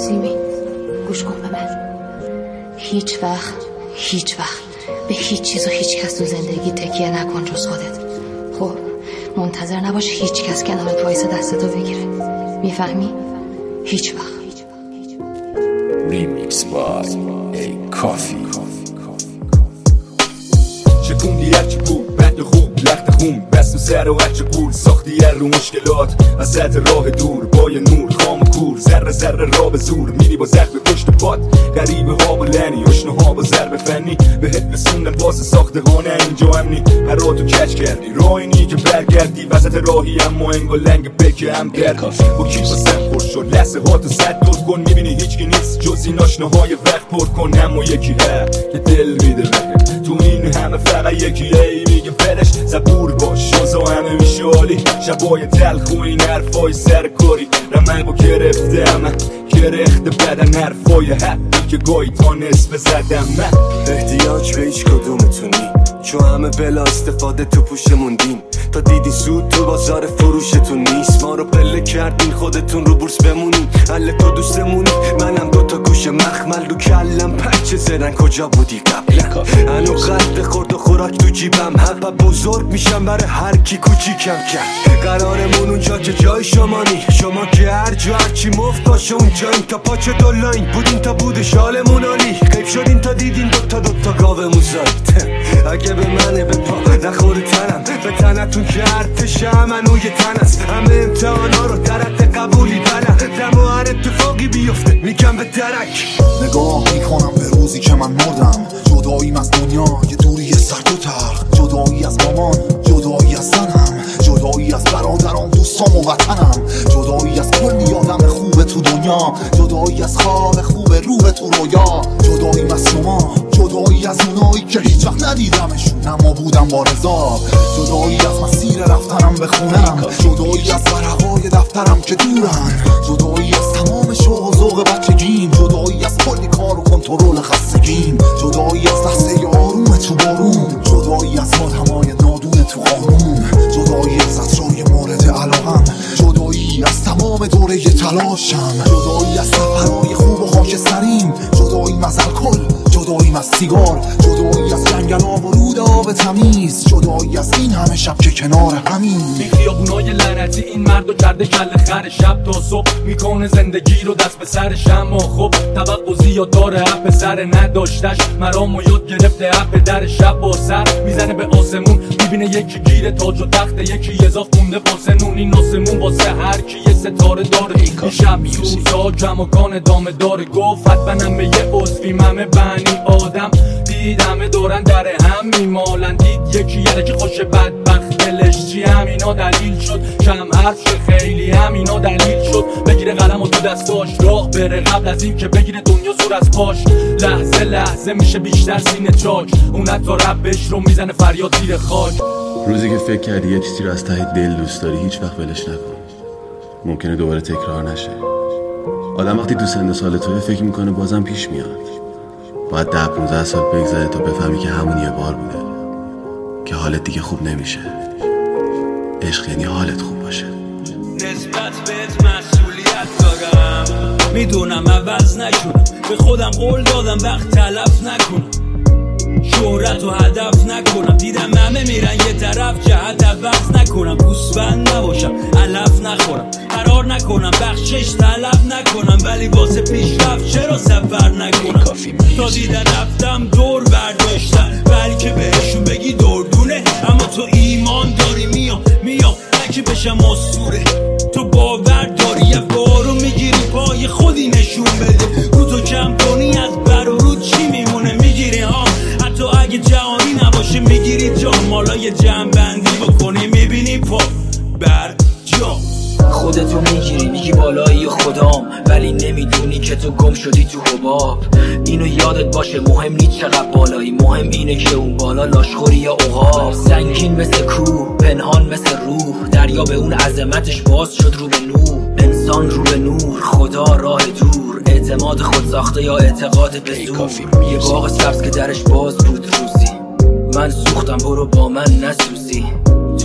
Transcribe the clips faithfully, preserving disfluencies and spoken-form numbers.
سیمی گوش کن به من. هیچ وقت هیچ وقت به هیچ چیز و هیچ کس تو زندگی تکیه نکن جز خودت. خب منتظر نباش هیچ کس کنارت وایسه دستتو بگیره. میفهمی؟ هیچ وقت. Remix by A Coffee. شکوندی هرچی بود بند خوب لخت خون بست و سر و هرچی قول ساختی هر رو مشکلات از سطح راه دور با یه نور خام و کور ذره ذره را به زور میری با زخم پشت پات غریبه ها با لنی اشنه ها با ضرب فنی بهت رسوندن واسه ساختهانه اینجا امنی هر را تو کچ کردی راهی که برگردی وسط راهی اما انگا لنگ بکه هم کردی با کی واسه پر شد لحظه ها تو صد دور کن میبینی هیچکی نیست جز این آشنه های وقت پر کن اما یکی هست که دل میده بهم تو این همه فقط یکی ای میگه فرش زبور باش شازا همه میشه عالی شبای تلخ و این حرفای سرکاری رمنگو گرفته همه گرخته بدن حرفای حقی که گاهی تا نصف زدم من احتیاج به هیچ کدومتونی چون همه بلا استفاده تو پوشمون دیم تا دیدی سود تو بازار فروشتون نیست ما رو پله کردین خودتون رو بورس بمونین حل تو دوستمونی منم دوتا گوش مخمل رو کلم پچه زدن کجا بودی قبلا هنو قد خورد و خوراک تو جیبم حق بزرگ میشم برای هر کی کوچیکم کرد قرارمون اونجا که جای شمانی شما که هر جا هرچی مفت باشه اونجاییم تا پاچه دولاین بودین تا بود شالمون عالی غیب شدین تا دیدین دوتا دوتا گاومون زاید اگه به منه به پا نخوره تنم به تنتون که ارتشم منو یه تن است همه امتحانا رو درت قبولی بلد دم و هر اتفاقی بیفته میگم به درک نگاه میکنم به روزی که من مردم جداییم از دنیا یه دوری سرد و تلخ جدایی از مامان جدایی از زنم جدایی از برادرام دوستام و وطنم جدایی از کلی آدم خوب تو دنیا جدایی از خواب خوب روح تو رویا جداییم از شما جدایی از اونایی که هیچ وقت ندیدمشون اما بودم با رضا جدایی از مسیر رفتنم به خونم جدایی از ورقای دفترم که دورن جدایی از تمام شوق و ذوق بچگیم جدایی از کلی کار و کنترل خستگیم جدایی از لحظه آروم تو بارون جدایی از آدمای نادون تو قانون جدایی از عطرای مورد علاقم جدایی از تمام دوره تلاشم جدایی از سفرهای خوب و خاکستریم جداییم از الکل جداییم از سیگار جدایی از جنگل آب و رود آب تمیز جدایی از این همه شب که کنار همین این خیابونای لعنتی این مردو کرده کل خر شب تا صبح میکنه زندگی رو دست به سرش اما خب توقع زیاد داره اپ سر نداشتش مرامو یاد گرفته اپ در شب با سر میزنه به آسمون میبینه یکی گیره تاج و تخت یکی اضاف مونده واسه نون این آسمون واسه هر کی یه ستاره داره این شب سوزا جمعکان دامه داره گفت حتما به یه عضوی همه بنی آدم دیدمه دورن در هم میمالن دید یکی یه که خوش بدبخت دلش چی همینا دلیل شد کم حرف شه خیلی همینا دلیل شد بگیره قلم و تو دستاش راه بره قبل از این که بگیره دنیا زور از پاش لحظه لحظه میشه بیشتر سینه چاک اون حتی ربش رو میزنه فریاد زیر خاک روزی که فکر کردی یه چیزی رو از ته دل دوست داری هیچ وقت ولش نکن ممکنه دوباره تکرار نشه آدم وقتی تو سن سال توی فکر میکنه بازم پیش میاد باید ده پونزده سال بگذره تا بفهمی که همون یه بار بوده که حالت دیگه خوب نمیشه عشق یعنی حالت خوب باشه نسبت بهت مسئولیت دارم میدونم عوض نکنم به خودم قول دادم وقت تلف نکنم شهرت و هدف نکنم دیدم همه میرن یه طرف جهت عوض نکنم گوسفند نباشم علف نخورم قرار نکنم بخشش طلب نکنم ولی واسه پیشرفت چرا سفر نکنم تا دیدن رفتم دور برداشتن بلکه بهشون بگی دردونه اما تو ایمان داری میام میام بلکه بشم اسطوره تو باور داری یه بارو میگیری پای خودی نشون بده رو تو کم کنی از بر و رو چی میمونه میگیری ها حتی اگه جهانی نباشه میگیری جا مالا یه جمع بندی بکنی میبینی پا بر جا خودتو میگیری میگی بالایی خدام ولی نمیدونی که تو گم شدی تو حباب اینو یادت باشه مهم نیست چقدر بالایی مهم اینه که اون بالا لاشخوری یا عقاب سنگین مثل کوه پنهان مثل روح دریا به اون عظمتش باز شد رو به نور انسان رو به نور خدا راه دور اعتماد خود ساخته یا اعتقاد به زور یه باغ سبز که درش باز بود روزی من سوختم برو با من نسوزی تو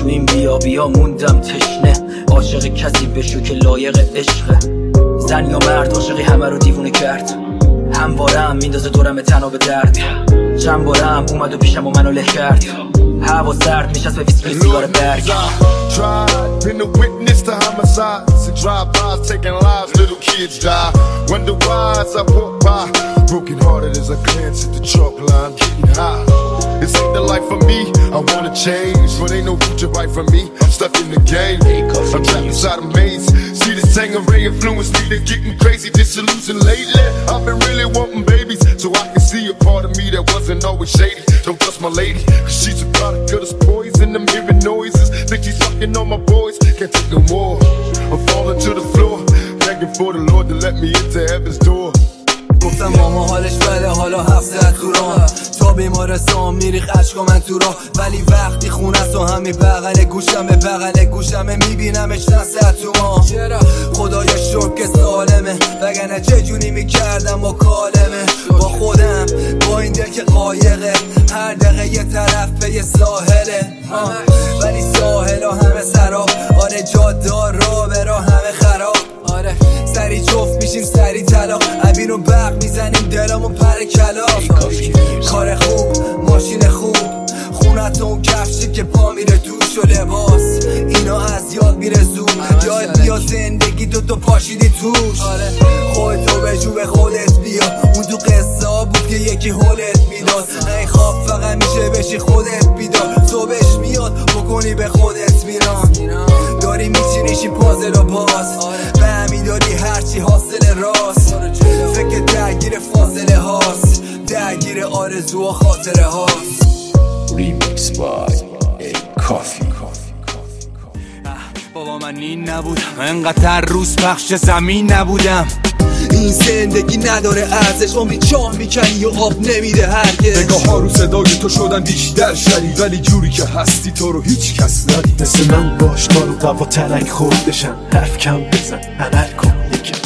تو این بیا بیا موندم تشنه، عاشق کسی بشو که لایق عشقه. زن یا مرد عاشقی همه رو دیوونه کرد، همواره هم میندازه دورم تنها به درد. چند باره هم اومد و پیشم و منو له کرد، هوا سرد میشست به ویسکی سیگار برگ. Been a witness to homicides and drive-bys taking lives, little kids die. Wonder why as I walk by, broken hearted as I glance at the chalk line, getting high. This ain't the life for me, I wanna change, but ain't no future right for me. I'm stuck in the game, I'm trapped inside a maze. See this Tangeray influence me to getting crazy, disillusioned lately. I've been really wanting babies, so I can see a part of me that wasn't always shady. Don't trust my lady, cause she's a product of this poison. I'm hearing noises, think she's fucking on my boys. Can't take no more, I'm falling to the floor, begging for the Lord to let me into heaven's door. گفتم ماما حالش بده حالا هفته تو راه، تا بیمارستان میریخ عشقا من تو راه. ولی وقتی خونه است و همین بغل گوشم به بغل گوشمه میبینمش نسه تو ما. خدایا شکر که سالمه، وگرنه چجونی میکردم با کالمه. با خودم با این دل که قایقه، هر دقیقه یه طرف به یه ساحله. ولی ساحل ها همه سراب، آره جادار را به راه همه خراب. آره سری جفت میشیم سری طلاق، عبین و برق میزنیم دلمون پر کلاف. کار خوب ماشین خوب، خونت اون کفشی که پا میره دوش و لباس، اینا از یاد میره زود. یاد بیا زندگی تو تو پاشیدی توش. خودتو بجو به خودت بیا، اون تو قصه ها بود که یکی حالت میداد. این خواب فقط میشه بشی خودت بیدار، صبحش میاد بکنی به خودت میران. داری میچینیشی پازل و باز، به همین داری هرچی حاصل راست. فکر درگیر فاصله هاست، درگیر آرزو و خاطره هاست. Remix by A Coffee. بابا من این نبودم، انقدر روز پخش زمین نبودم. این زندگی نداره ارزش، امید چاه میکنی و آب نمیده هرگز. نگاه ها رو صدای تو شدن بیشتر شدید، ولی جوری که هستی تو رو هیچ کس ندید. مثل من باش تا رو قوا تلک خوردشن، حرف کم بزن عمل کن یکم.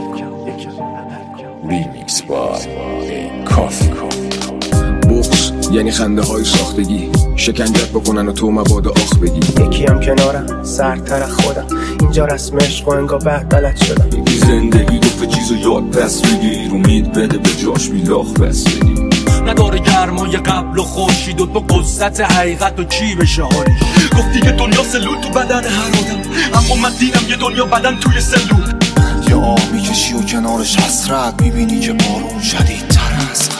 Remix by A Coffee. بغض یعنی خنده های ساختگی، شکنجت بکنن و تو مبادا آخ بگی. یکی هم کنارم سرتر خودم، اینجا رسم عشق و انگاه بعد بلد شدم. یکی زندگی دو چیزو یاد پس بگیر، امید بده به جاش میلاخ بس بگیر. نداره گرمای قبل و خورشید و تو قصت حقیقت و چی بشه حالش. گفتی که دنیا سلول تو بدن هر آدم، اما من دیدم یه دنیا بدن توی سلول. یه آب میکشی و کنارش حسرت میبینی که بارون شدیدتر از